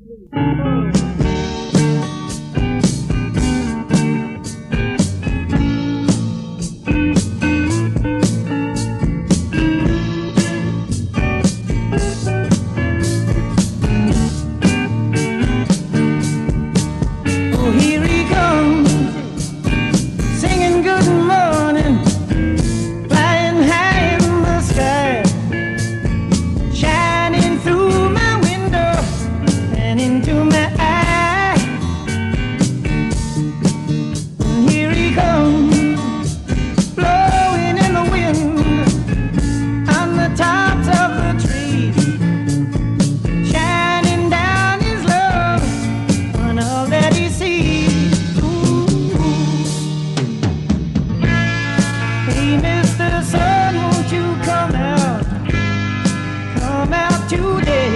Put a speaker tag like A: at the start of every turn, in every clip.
A: Oh, here he comes, singing good morning, flying high in the sky, shining through my window and into my eye. And here he comes, blowing in the wind on the tops of the trees, shining down his love on all that he sees. Hey, Mr. Sun, won't you come out today?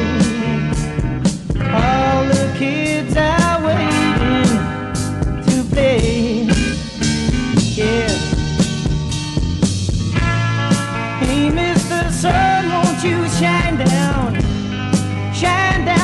A: All the kids are waiting to play. Yeah. Hey, Mr. Sun, won't you shine down